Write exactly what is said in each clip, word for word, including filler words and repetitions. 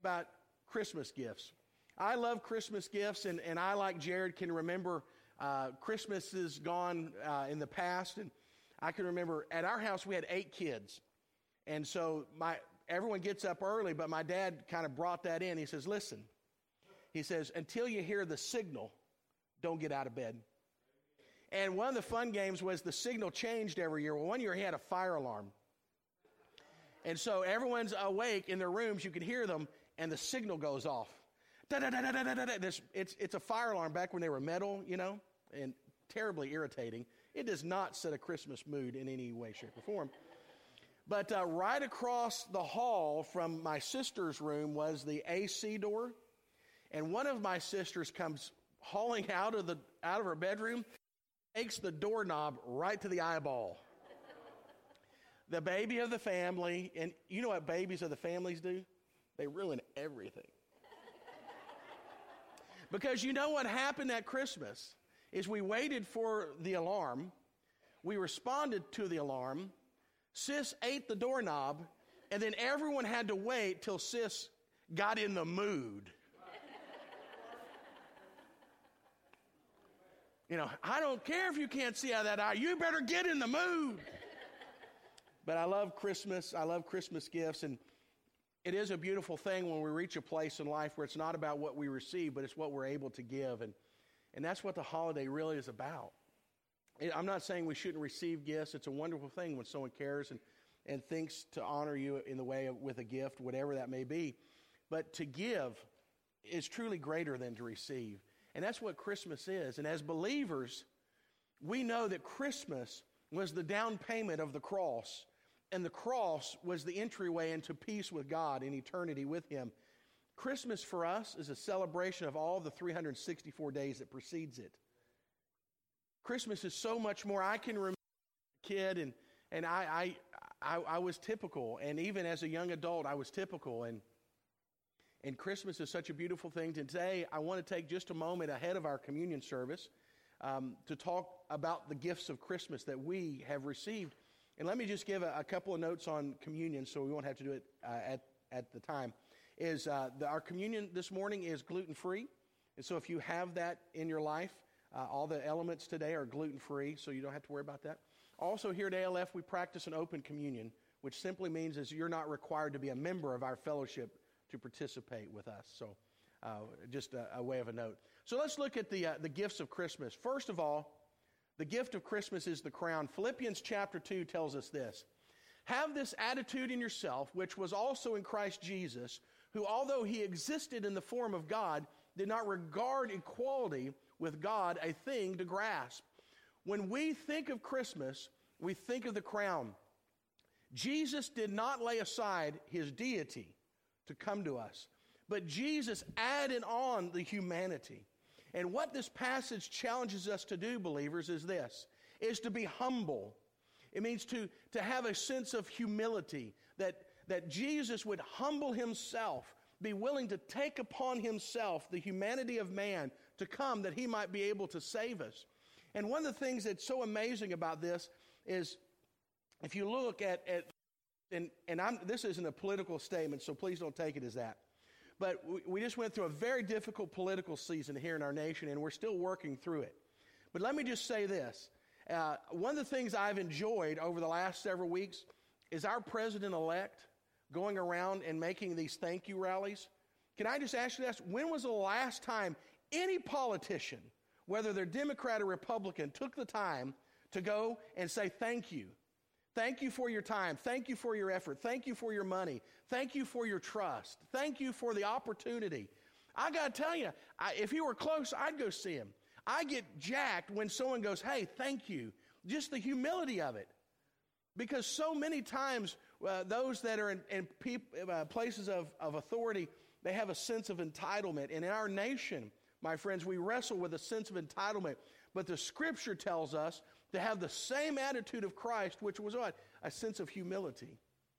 about Christmas gifts. I love Christmas gifts, and, and I, like Jared, can remember uh, Christmases gone uh, in the past. And I can remember at our house we had eight kids. And so my everyone gets up early, but my dad kind of brought that in. He says, listen, he says, until you hear the signal, don't get out of bed. And one of the fun games was the signal changed every year. Well, one year he had a fire alarm. And so everyone's awake in their rooms. You can hear them, and the signal goes off. Da-da-da-da-da-da-da. This, it's, it's a fire alarm back when they were metal, you know, and terribly irritating. It does not set a Christmas mood in any way, shape, or form. But uh, right across the hall from my sister's room was the A C door. And one of my sisters comes hauling out of the out of her bedroom, takes the doorknob right to the eyeball. The baby of the family, and you know what babies of the families do? They ruin everything. Because you know what happened at Christmas is we waited for the alarm. We responded to the alarm. Sis ate the doorknob, and then everyone had to wait till Sis got in the mood. You know, I don't care if you can't see out of that eye. You better get in the mood. But I love Christmas. I love Christmas gifts, and it is a beautiful thing when we reach a place in life where it's not about what we receive, but it's what we're able to give. And, and that's what the holiday really is about. I'm not saying we shouldn't receive gifts. It's a wonderful thing when someone cares and, and thinks to honor you in the way of, with a gift, whatever that may be. But to give is truly greater than to receive. And that's what Christmas is. And as believers, we know that Christmas was the down payment of the cross. And the cross was the entryway into peace with God in eternity with Him. Christmas for us is a celebration of all the three hundred sixty-four days that precedes it. Christmas is so much more. I can remember as a kid, and, and I, I, I, I was typical. And even as a young adult, I was typical. And, and Christmas is such a beautiful thing. Today, I want to take just a moment ahead of our communion service um, to talk about the gifts of Christmas that we have received. And let me just give a, a couple of notes on communion so we won't have to do it uh, at, at the time. Is uh, the, our communion this morning is gluten-free. And so if you have that in your life, uh, all the elements today are gluten-free, so you don't have to worry about that. Also here at A L F, we practice an open communion, which simply means is you're not required to be a member of our fellowship to participate with us. So uh, just a, a way of a note. So let's look at the uh, the gifts of Christmas. First of all, the gift of Christmas is the crown. Philippians chapter two tells us this. Have this attitude in yourself, which was also in Christ Jesus, who, although he existed in the form of God, did not regard equality with God a thing to grasp. When we think of Christmas, we think of the crown. Jesus did not lay aside his deity to come to us, but Jesus added on the humanity. And what this passage challenges us to do, believers, is this, is to be humble. It means to, to have a sense of humility, that, that Jesus would humble himself, be willing to take upon himself the humanity of man to come that he might be able to save us. And one of the things that's so amazing about this is if you look at, at and, and I'm, this isn't a political statement, so please don't take it as that. But we, we just went through a very difficult political season here in our nation, and we're still working through it. But let me just say this. Uh, one of the things I've enjoyed over the last several weeks is our president-elect going around and making these thank you rallies. Can I just ask you this? When was the last time any politician, whether they're Democrat or Republican, took the time to go and say thank you? Thank you for your time. Thank you for your effort. Thank you for your money. Thank you for your trust. Thank you for the opportunity. I got to tell you, I, if he were close, I'd go see him. I get jacked when someone goes, hey, thank you. Just the humility of it. Because so many times, uh, those that are in, in peop, uh, places of, of authority, they have a sense of entitlement. And in our nation, my friends, we wrestle with a sense of entitlement. But the Scripture tells us to have the same attitude of Christ, which was what? A sense of humility.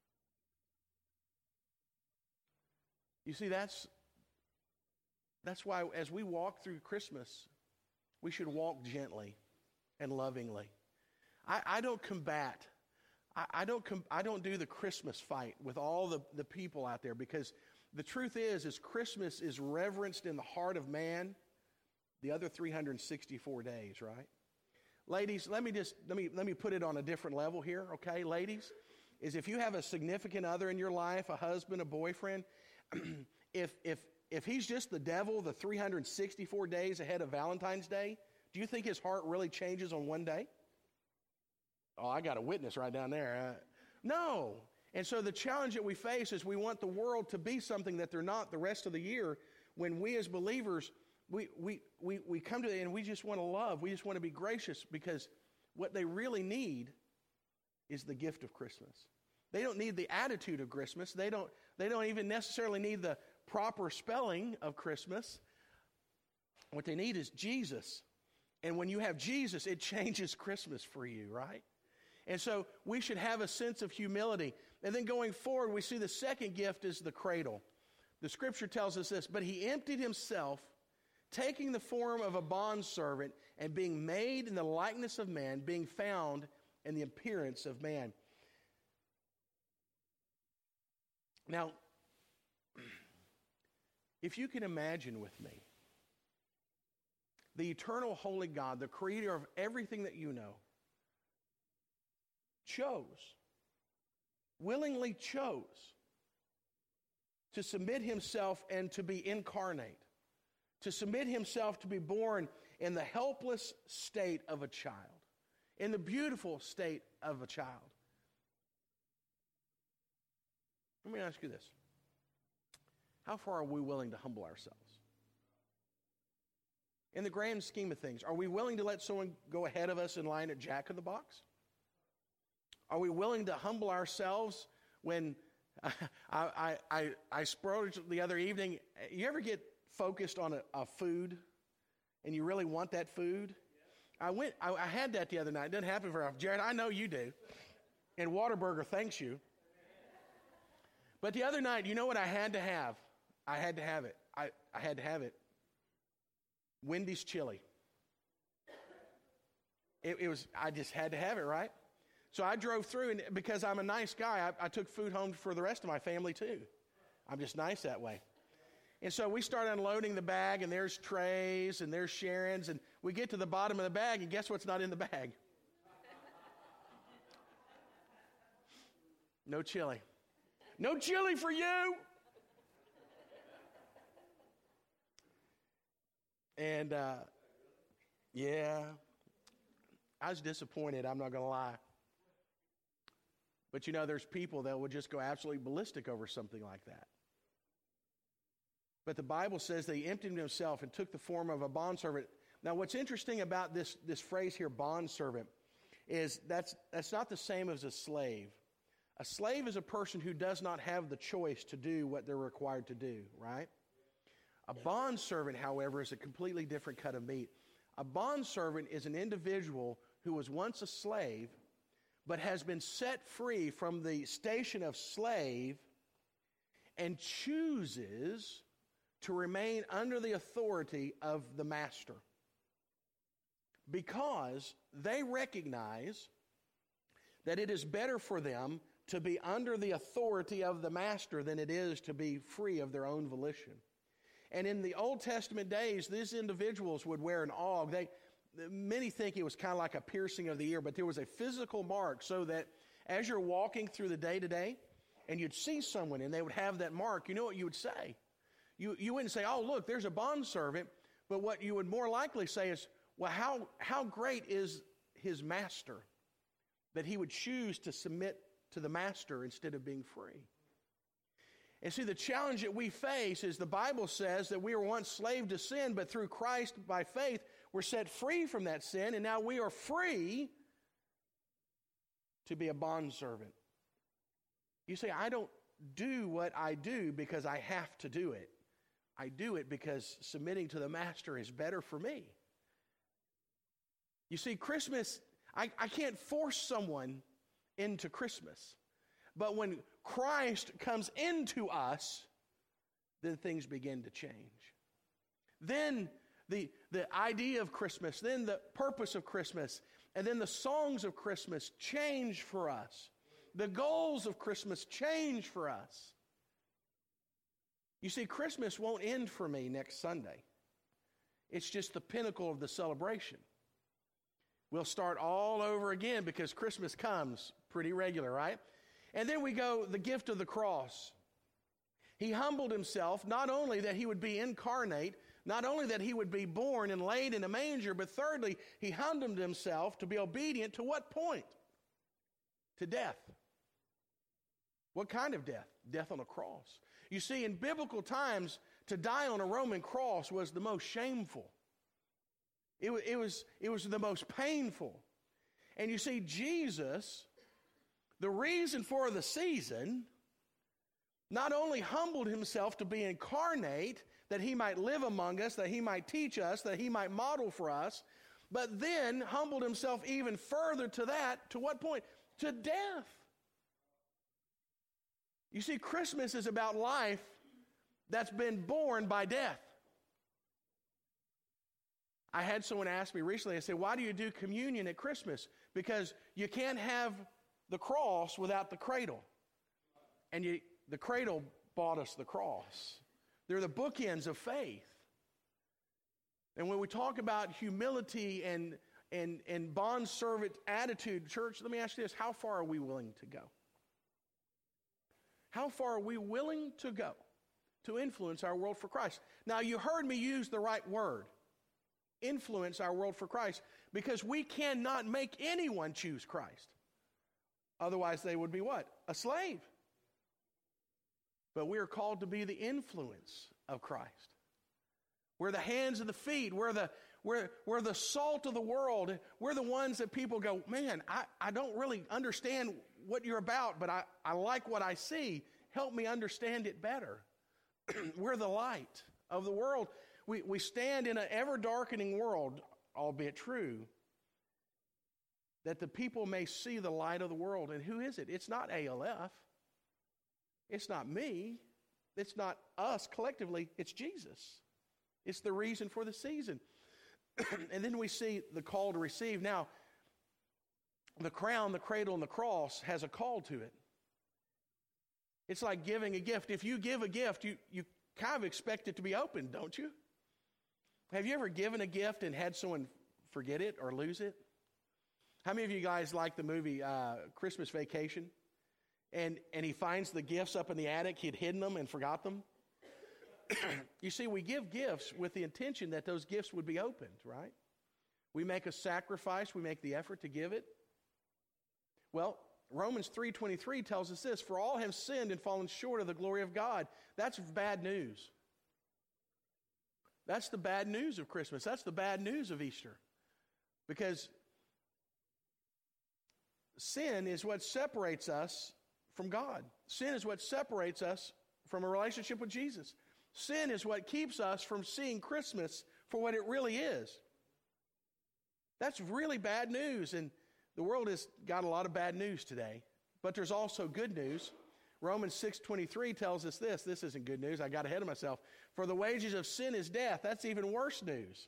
You see, that's, that's why as we walk through Christmas, we should walk gently and lovingly. I, I don't combat. I, I don't com- I don't do the Christmas fight with all the, the people out there because the truth is, is Christmas is reverenced in the heart of man the other three hundred sixty-four days, right? Ladies, let me just, let me, let me put it on a different level here, okay? Ladies, is if you have a significant other in your life, a husband, a boyfriend, if, if, if he's just the devil the three hundred sixty-four days ahead of Valentine's Day, do you think his heart really changes on one day? Oh, I got a witness right down there. Uh, no. And so the challenge that we face is we want the world to be something that they're not the rest of the year, when we as believers, we, we, we, we come to it and we just want to love. We just want to be gracious, because what they really need is the gift of Christmas. They don't need the attitude of Christmas. They don't, they don't even necessarily need the proper spelling of Christmas. What they need is Jesus. And when you have Jesus, it changes Christmas for you, right? And so we should have a sense of humility. And then going forward, we see the second gift is the cradle. The scripture tells us this: but he emptied himself, taking the form of a bondservant, and being made in the likeness of man, being found in the appearance of man. Now, if you can imagine with me, the eternal holy God, the creator of everything that you know, chose, willingly chose to submit himself and to be incarnate, to submit himself to be born in the helpless state of a child, in the beautiful state of a child. Let me ask you this. How far are we willing to humble ourselves? In the grand scheme of things, are we willing to let someone go ahead of us in line at Jack in the Box? Are we willing to humble ourselves when I, I, I, I spoiled the other evening? You ever get focused on a, a food and you really want that food? I went. I, I had that the other night. It doesn't happen very often. Jared, I know you do. And Whataburger thanks you. But the other night, you know what I had to have? I had to have it. I, I had to have it. Wendy's chili. It, it was. I just had to have it, right? So I drove through, and because I'm a nice guy, I, I took food home for the rest of my family too. I'm just nice that way. And so we start unloading the bag, and there's Trey's, and there's Sharon's, and we get to the bottom of the bag, and guess what's not in the bag? No chili. No chili for you! And, uh, yeah, I was disappointed, I'm not going to lie. But you know, there's people that will just go absolutely ballistic over something like that. But the Bible says that he emptied himself and took the form of a bondservant. Now, what's interesting about this, this phrase here, bondservant, is that's, that's not the same as a slave. A slave is a person who does not have the choice to do what they're required to do, right? A bondservant, however, is a completely different cut of meat. A bondservant is an individual who was once a slave, but has been set free from the station of slave and chooses to remain under the authority of the master, because they recognize that it is better for them to be under the authority of the master than it is to be free of their own volition. And in the Old Testament days, these individuals would wear an aug. They, many think it was kind of like a piercing of the ear, but there was a physical mark so that as you're walking through the day-to-day and you'd see someone and they would have that mark, you know what you would say? You, you wouldn't say, oh, look, there's a bondservant, but what you would more likely say is, well, how, how great is his master that he would choose to submit to the master instead of being free? And see, the challenge that we face is the Bible says that we were once slave to sin, but through Christ, by faith, we're set free from that sin, and now we are free to be a bondservant. You say, I don't do what I do because I have to do it. I do it because submitting to the master is better for me. You see, Christmas, I, I can't force someone into Christmas. But when Christ comes into us, then things begin to change. Then the, the idea of Christmas, then the purpose of Christmas, and then the songs of Christmas change for us. The goals of Christmas change for us. You see, Christmas won't end for me next Sunday. It's just the pinnacle of the celebration. We'll start all over again because Christmas comes pretty regular, right? And then we go, the gift of the cross. He humbled himself, not only that he would be incarnate, not only that he would be born and laid in a manger, but thirdly, he humbled himself to be obedient to what point? To death. What kind of death? Death on a cross. You see, in biblical times, to die on a Roman cross was the most shameful. It, it, was, it was the most painful. And you see, Jesus, the reason for the season, not only humbled himself to be incarnate, that he might live among us, that he might teach us, that he might model for us, but then humbled himself even further to that, to what point? To death. You see, Christmas is about life that's been born by death. I had someone ask me recently, I said, why do you do communion at Christmas? Because you can't have the cross without the cradle. And you, the cradle bought us the cross. They're the bookends of faith. And when we talk about humility and, and, and bondservant attitude, church, let me ask you this, how far are we willing to go? How far are we willing to go to influence our world for Christ? Now, you heard me use the right word, influence our world for Christ, because we cannot make anyone choose Christ. Otherwise, they would be what? A slave. But we are called to be the influence of Christ. We're the hands and the feet. We're the, we're, we're the salt of the world. We're the ones that people go, man, I, I don't really understand what you're about, but I, I like what I see. Help me understand it better. We're the light of the world. We, we stand in an ever-darkening world, albeit true, that the people may see the light of the world. And who is it? It's not A L F. It's not me. It's not us collectively. It's Jesus. It's the reason for the season. And then we see the call to receive. Now, the crown, the cradle, and the cross has a call to it. It's like giving a gift. If you give a gift, you, you kind of expect it to be opened, don't you? Have you ever given a gift and had someone forget it or lose it? How many of you guys like the movie uh, Christmas Vacation? And, and he finds the gifts up in the attic. He had hidden them and forgot them. You see, we give gifts with the intention that those gifts would be opened, right? We make a sacrifice. We make the effort to give it. Well, Romans three twenty-three tells us this, for all have sinned and fallen short of the glory of God. That's bad news. That's the bad news of Christmas. That's the bad news of Easter. Because sin is what separates us from God. Sin is what separates us from a relationship with Jesus. Sin is what keeps us from seeing Christmas for what it really is. That's really bad news, and the world has got a lot of bad news today. But there's also good news. Romans six twenty-three tells us this. This isn't good news. I got ahead of myself. For the wages of sin is death. That's even worse news.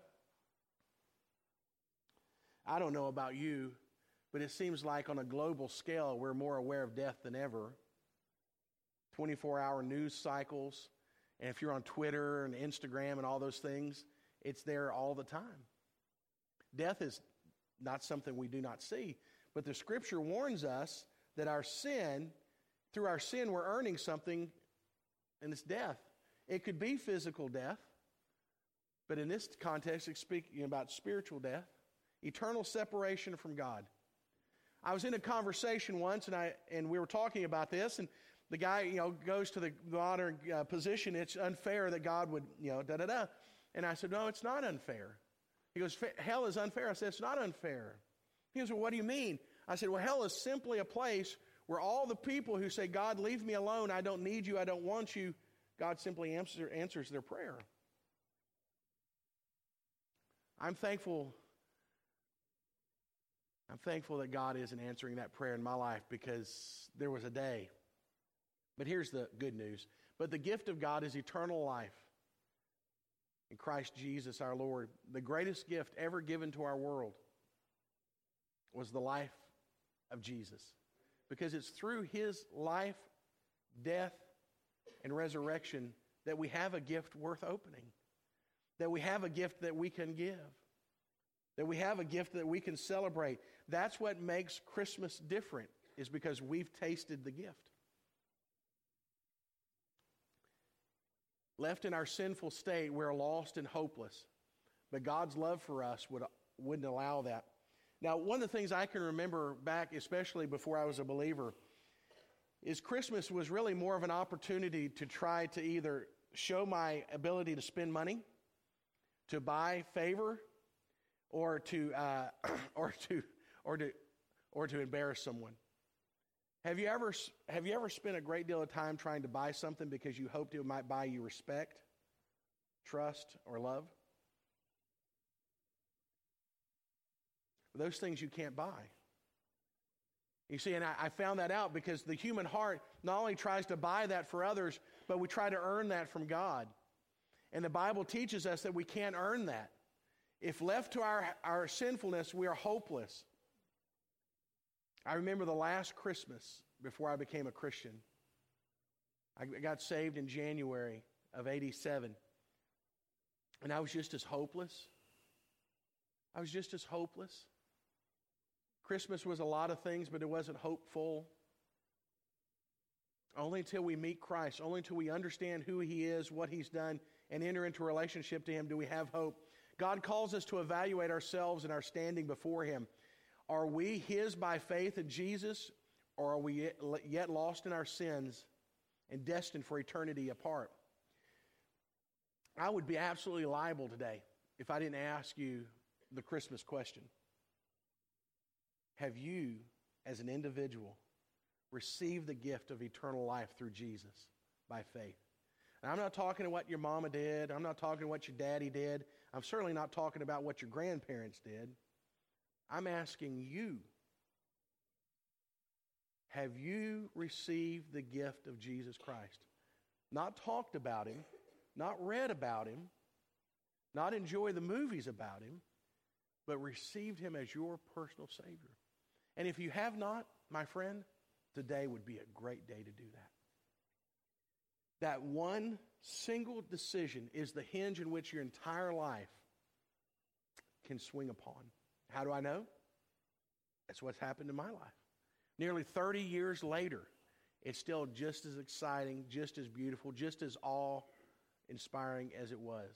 I don't know about you, but it seems like on a global scale, we're more aware of death than ever. twenty-four hour news cycles. And if you're on Twitter and Instagram and all those things, it's there all the time. Death is not something we do not see. But the Scripture warns us that our sin, through our sin, we're earning something, and it's death. It could be physical death, but in this context, it's speaking about spiritual death, eternal separation from God. I was in a conversation once, and I and we were talking about this, and the guy, you know, goes to the modern uh, position. It's unfair that God would, you know, da da da. And I said, no, it's not unfair. He goes, hell is unfair. I said, it's not unfair. He goes, well, what do you mean? I said, well, hell is simply a place where all the people who say, God, leave me alone. I don't need you. I don't want you. God simply answer, answers their prayer. I'm thankful. I'm thankful that God isn't answering that prayer in my life, because there was a day. But here's the good news. But the gift of God is eternal life in Christ Jesus our Lord. The greatest gift ever given to our world was the life of Jesus. Because it's through his life, death, and resurrection that we have a gift worth opening, that we have a gift that we can give, that we have a gift that we can celebrate. That's what makes Christmas different, is because we've tasted the gift. Left in our sinful state, we're lost and hopeless. But God's love for us would, wouldn't allow that. Now, one of the things I can remember back, especially before I was a believer, is Christmas was really more of an opportunity to try to either show my ability to spend money, to buy favor, or to uh, or to or to or to embarrass someone. Have you ever have you ever spent a great deal of time trying to buy something because you hoped it might buy you respect, trust, or love? Those things you can't buy. You see, and I, I found that out because the human heart not only tries to buy that for others, but we try to earn that from God. And the Bible teaches us that we can't earn that. If left to our, our sinfulness, we are hopeless. I remember the last Christmas before I became a Christian. I got saved in January of eighty-seven. And I was just as hopeless. I was just as hopeless. Christmas was a lot of things, but it wasn't hopeful. Only until we meet Christ, only until we understand who He is, what He's done, and enter into a relationship to Him do we have hope. God calls us to evaluate ourselves and our standing before Him. Are we His by faith in Jesus, or are we yet lost in our sins and destined for eternity apart? I would be absolutely liable today if I didn't ask you the Christmas question. Have you, as an individual, received the gift of eternal life through Jesus by faith? And I'm not talking to what your mama did. I'm not talking to what your daddy did. I'm certainly not talking about what your grandparents did. I'm asking you, have you received the gift of Jesus Christ? Not talked about Him, not read about Him, not enjoy the movies about Him, but received Him as your personal Savior. And if you have not, my friend, today would be a great day to do that. That one single decision is the hinge in which your entire life can swing upon. How do I know? That's what's happened in my life. Nearly thirty years later, it's still just as exciting, just as beautiful, just as awe-inspiring as it was.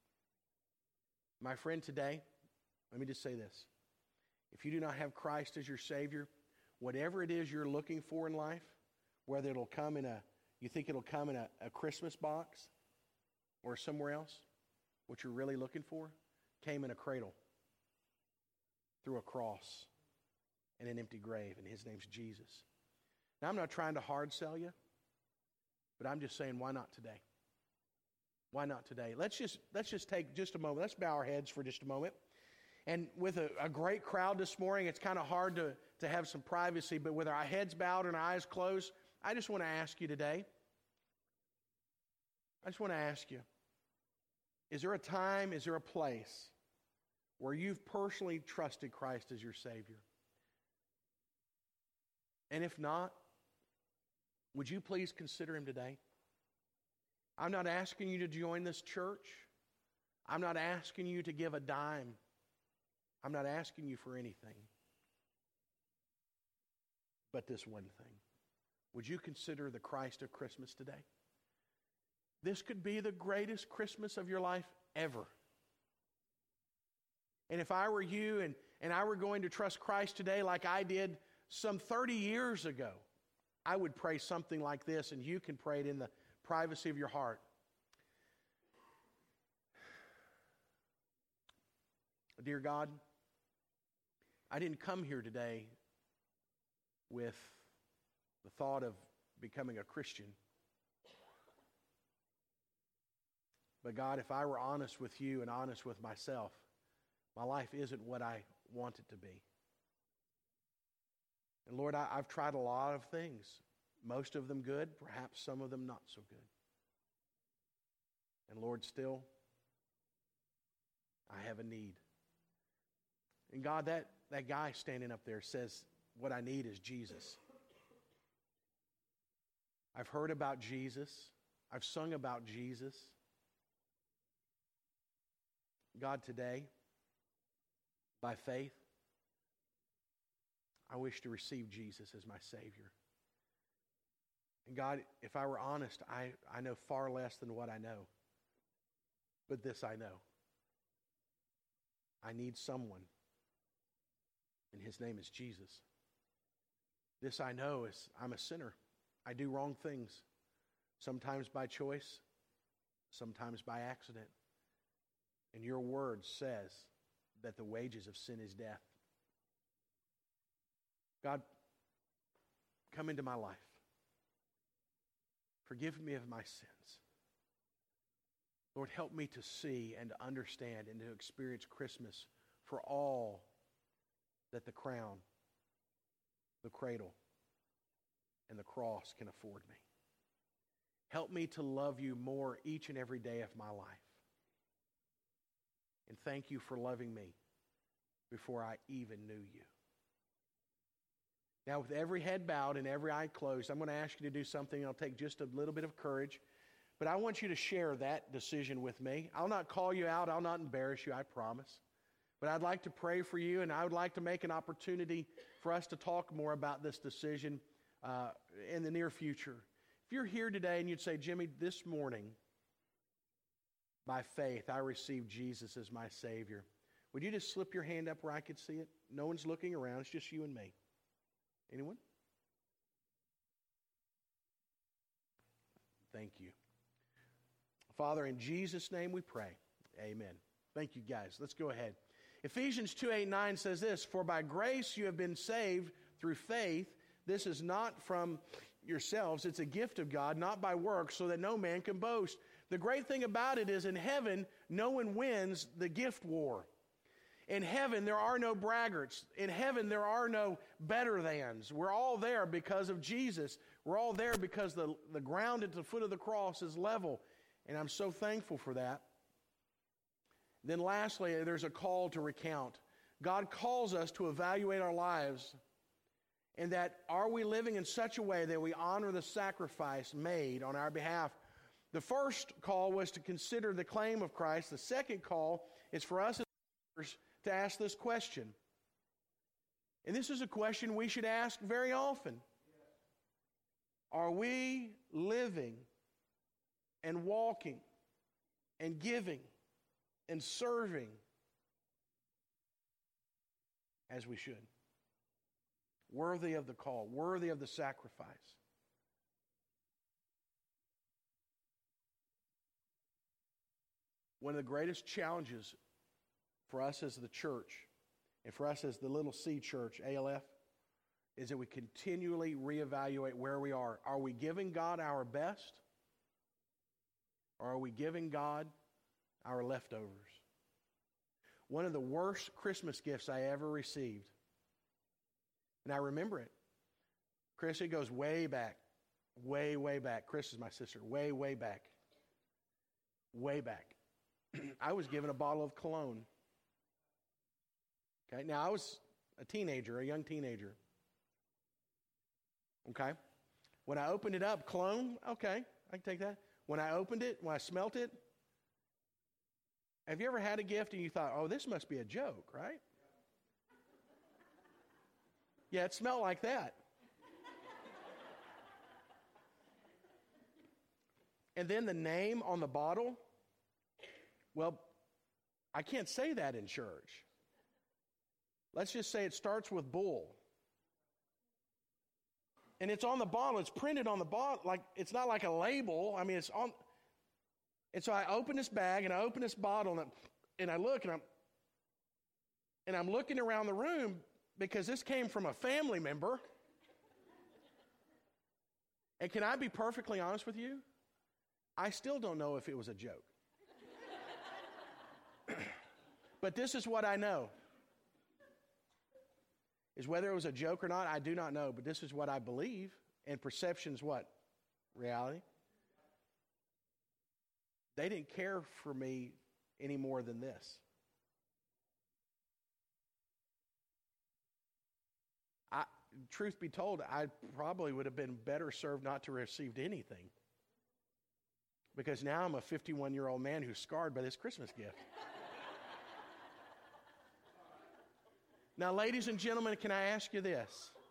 My friend, today, let me just say this. If you do not have Christ as your Savior, whatever it is you're looking for in life, whether it'll come in a, you think it'll come in a, a Christmas box or somewhere else, what you're really looking for came in a cradle through a cross and an empty grave, and His name's Jesus. Now, I'm not trying to hard sell you, but I'm just saying, why not today? Why not today? Let's just, let's just take just a moment. Let's bow our heads for just a moment. And with a, a great crowd this morning, it's kind of hard to, to have some privacy, but with our heads bowed and our eyes closed, I just want to ask you today, I just want to ask you, is there a time, is there a place where you've personally trusted Christ as your Savior? And if not, would you please consider Him today? I'm not asking you to join this church. I'm not asking you to give a dime. I'm not asking you for anything but this one thing. Would you consider the Christ of Christmas today? This could be the greatest Christmas of your life ever. And if I were you and, and I were going to trust Christ today like I did some thirty years ago, I would pray something like this, and you can pray it in the privacy of your heart. Dear God, I didn't come here today with the thought of becoming a Christian. But God, if I were honest with you and honest with myself, my life isn't what I want it to be. And Lord, I, I've tried a lot of things, most of them good, perhaps some of them not so good. And Lord, still, I have a need. And God, that, that guy standing up there says, what I need is Jesus. I've heard about Jesus. I've sung about Jesus. God, today, by faith, I wish to receive Jesus as my Savior. And God, if I were honest, I, I know far less than what I know. But this I know. I need someone, and his name is Jesus. This I know is I'm a sinner. I do wrong things, sometimes by choice, sometimes by accident. And your word says that the wages of sin is death. God, come into my life. Forgive me of my sins. Lord, help me to see and to understand and to experience Christmas for all that the crown, the cradle, and the cross can afford me. Help me to love you more each and every day of my life. And thank you for loving me before I even knew you. Now, with every head bowed and every eye closed, I'm going to ask you to do something. It'll take just a little bit of courage. But I want you to share that decision with me. I'll not call you out. I'll not embarrass you, I promise. But I'd like to pray for you, and I would like to make an opportunity for us to talk more about this decision uh, in the near future. If you're here today and you'd say, Jimmy, this morning, by faith, I received Jesus as my Savior, would you just slip your hand up where I could see it? No one's looking around. It's just you and me. Anyone? Thank you. Father, in Jesus' name we pray. Amen. Thank you, guys. Let's go ahead. Ephesians two, eight, nine says this, for by grace you have been saved through faith. This is not from yourselves. It's a gift of God, not by works, so that no man can boast. The great thing about it is in heaven, no one wins the gift war. In heaven, there are no braggarts. In heaven, there are no better thans. We're all there because of Jesus. We're all there because the, the ground at the foot of the cross is level. And I'm so thankful for that. Then lastly, there's a call to recount. God calls us to evaluate our lives, and that are we living in such a way that we honor the sacrifice made on our behalf. The first call was to consider the claim of Christ. The second call is for us as believers to ask this question. And this is a question we should ask very often. Are we living and walking and giving and serving as we should? Worthy of the call, worthy of the sacrifice. One of the greatest challenges for us as the church, and for us as the Little C Church, A L F, is that we continually reevaluate where we are. Are we giving God our best? Or are we giving God our leftovers? One of the worst Christmas gifts I ever received, and I remember it. Chris, it goes way back, way, way back. Chris is my sister, way, way back, way back. I was given a bottle of cologne. Okay, now I was a teenager, a young teenager. Okay, when I opened it up, cologne, okay, I can take that. When I opened it, when I smelt it, have you ever had a gift and you thought, oh, this must be a joke, right? Yeah, it smelled like that. And then the name on the bottle, well, I can't say that in church. Let's just say it starts with bull. And it's on the bottle. It's printed on the bottle. Like, it's not like a label. I mean, it's on. And so I open this bag and I open this bottle and I, and I look and I'm and I'm looking around the room because this came from a family member. And can I be perfectly honest with you? I still don't know if it was a joke. But this is what I know. Is whether it was a joke or not, I do not know. But this is what I believe. And perception's what? Reality. They didn't care for me any more than this. I, truth be told, I probably would have been better served not to have received anything. Because now I'm a fifty-one-year-old man who's scarred by this Christmas gift. Now, ladies and gentlemen, can I ask you this?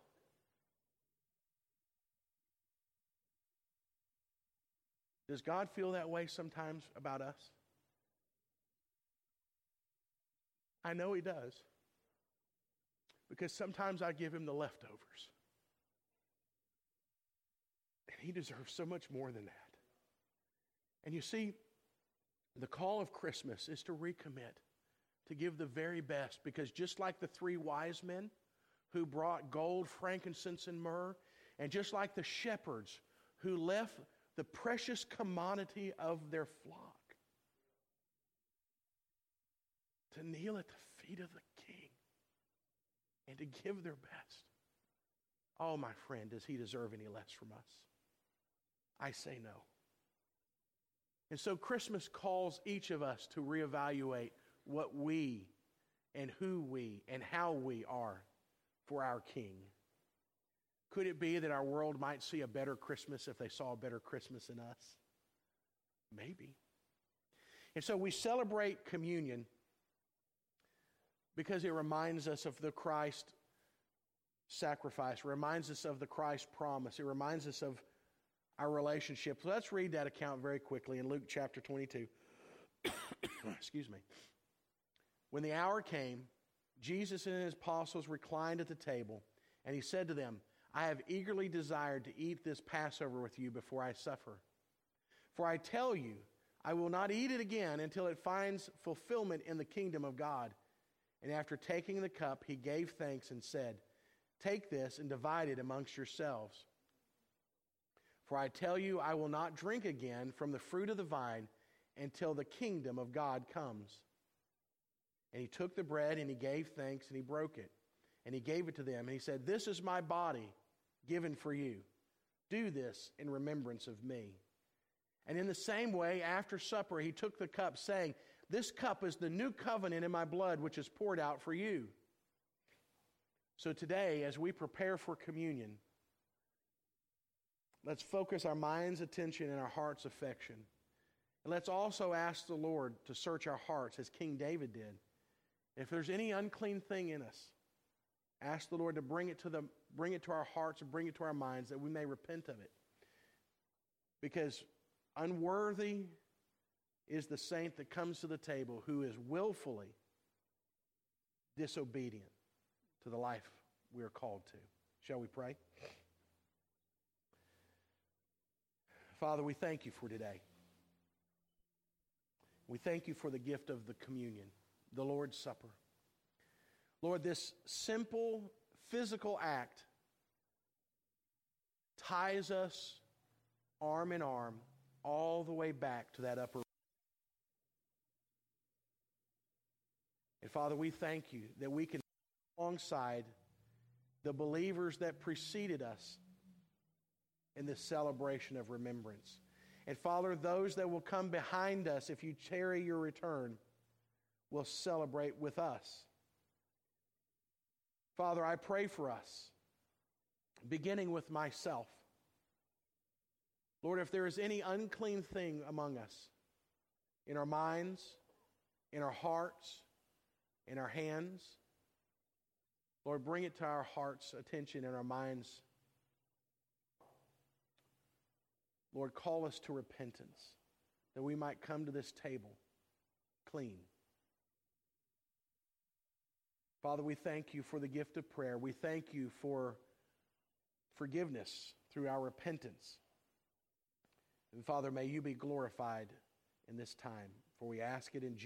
Does God feel that way sometimes about us? I know He does. Because sometimes I give Him the leftovers. And He deserves so much more than that. And you see, the call of Christmas is to recommit, to give the very best. Because just like the three wise men who brought gold, frankincense, and myrrh, and just like the shepherds who left the precious commodity of their flock to kneel at the feet of the King and to give their best. Oh, my friend, does He deserve any less from us? I say no. And so Christmas calls each of us to reevaluate what we and who we and how we are for our King. Could it be that our world might see a better Christmas if they saw a better Christmas in us? Maybe. And so we celebrate communion because it reminds us of the Christ sacrifice, it reminds us of the Christ promise, it reminds us of our relationship. So let's read that account very quickly in Luke chapter twenty-two. Excuse me. When the hour came, Jesus and His apostles reclined at the table, and He said to them, I have eagerly desired to eat this Passover with you before I suffer. For I tell you, I will not eat it again until it finds fulfillment in the kingdom of God. And after taking the cup, He gave thanks and said, take this and divide it amongst yourselves. For I tell you, I will not drink again from the fruit of the vine until the kingdom of God comes. And He took the bread and He gave thanks and He broke it. And He gave it to them. And He said, this is my body given for you. Do this in remembrance of me. And in the same way, after supper, He took the cup, saying, this cup is the new covenant in my blood, which is poured out for you. So today, as we prepare for communion, let's focus our mind's attention and our heart's affection. And let's also ask the Lord to search our hearts as King David did. If there's any unclean thing in us, ask the Lord to bring it to the bring it to our hearts and bring it to our minds that we may repent of it. Because unworthy is the saint that comes to the table who is willfully disobedient to the life we are called to. Shall we pray? Father, we thank You for today. We thank You for the gift of the communion, the Lord's Supper. Lord, this simple physical act ties us arm in arm all the way back to that upper room. And Father, we thank You that we can alongside the believers that preceded us in this celebration of remembrance. And Father, those that will come behind us, if You tarry Your return, will celebrate with us. Father, I pray for us, beginning with myself. Lord, if there is any unclean thing among us, in our minds, in our hearts, in our hands, Lord, bring it to our hearts' attention and our minds. Lord, call us to repentance, that we might come to this table clean. Father, we thank You for the gift of prayer. We thank You for forgiveness through our repentance. And Father, may You be glorified in this time, for we ask it in Jesus' name.